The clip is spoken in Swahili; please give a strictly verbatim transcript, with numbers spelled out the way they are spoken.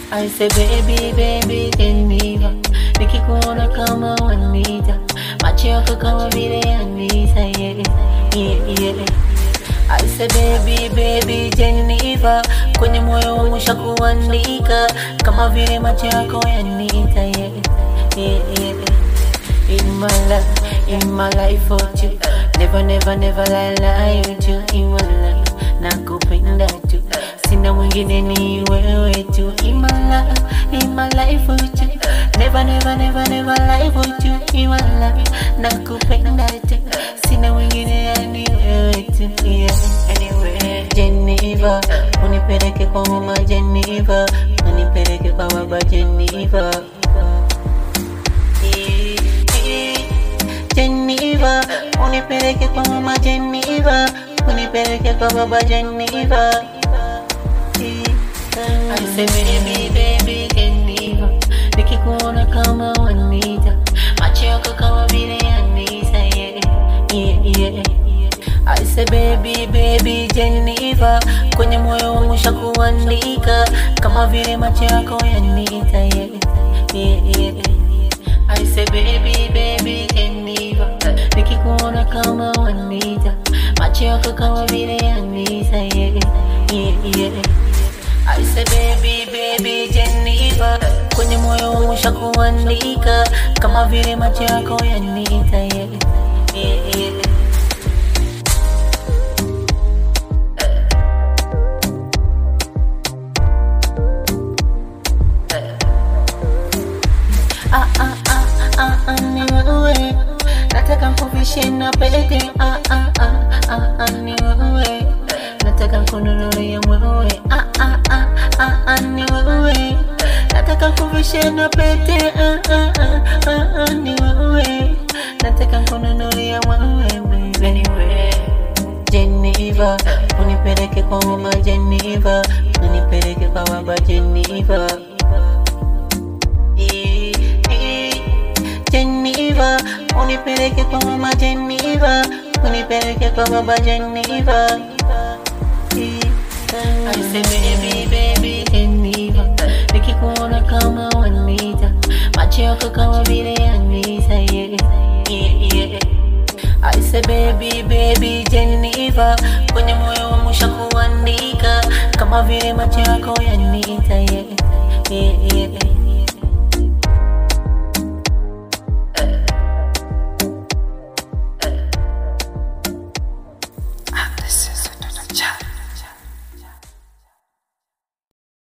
I say baby, baby, Jennifer, nikikuona kama wanita, macho yako kama vile yanita, yeah, yeah, yeah. I say baby, baby, Jennifer, kwenye moyo wangu shakuandika, kama vile macho yako yanita, yeah, yeah, yeah. In my life, in my life for you, never, never, never lie, lie with you. In my life, nakupenda tu, sina mwingine ni wewe tu. In my life, in my life for you, never, never, never, never lie with you. In my life, nakupenda tu, sina mwingine ni wewe tu. Yeah, anyway, Jennifer, unipeleke kwa mama Jennifer, unipeleke kwa baba Jennifer. Jennifer, unipeleke kwa mama Jennifer, unipeleke kwa baba Jennifer. I say baby, baby, Jennifer, nikikuona kama wanita, macho yako kama vile yanita, yeah, yeah, yeah. I say baby, baby, Jennifer, kwenye moyo wangu shakuandika, kama vile macho yako yanita, yeah, yeah, yeah. I say baby, baby, Jennifer, nikikuona kama wanita, macho yako kama vile yanita, yeah, yeah, yeah. I say baby, baby, Jennifer, kwenye moyo wangu shakuandika, kama vile macho yako yanita, yeah, yeah, yeah. Ah ah ah ah ah ni wewe, nataka kuvishe na pete. Ah ah ah ah ah ni wewe, nataka kununulia mwewe. Ah ah ah ah ah ni wewe, nataka kuvishe na pete. Ah ah ah ah ah ni wewe, nataka kununulia mwewe baby. Anyway, Jennifer, unipeleke kwa mama Jennifer, unipeleke kwa baba Jennifer. Jennifer, unipeleke kwa mama Jennifer, unipeleke kwa baba Jennifer. I say baby, baby, Jennifer, nikikuona kama wanita, macho yako kama vile yanita, yeah, yeah, yeah. I say baby, baby, Jennifer, kwenye moyo wangu shakuandika, kama vile macho yako yanita, yeah, yeah, yeah.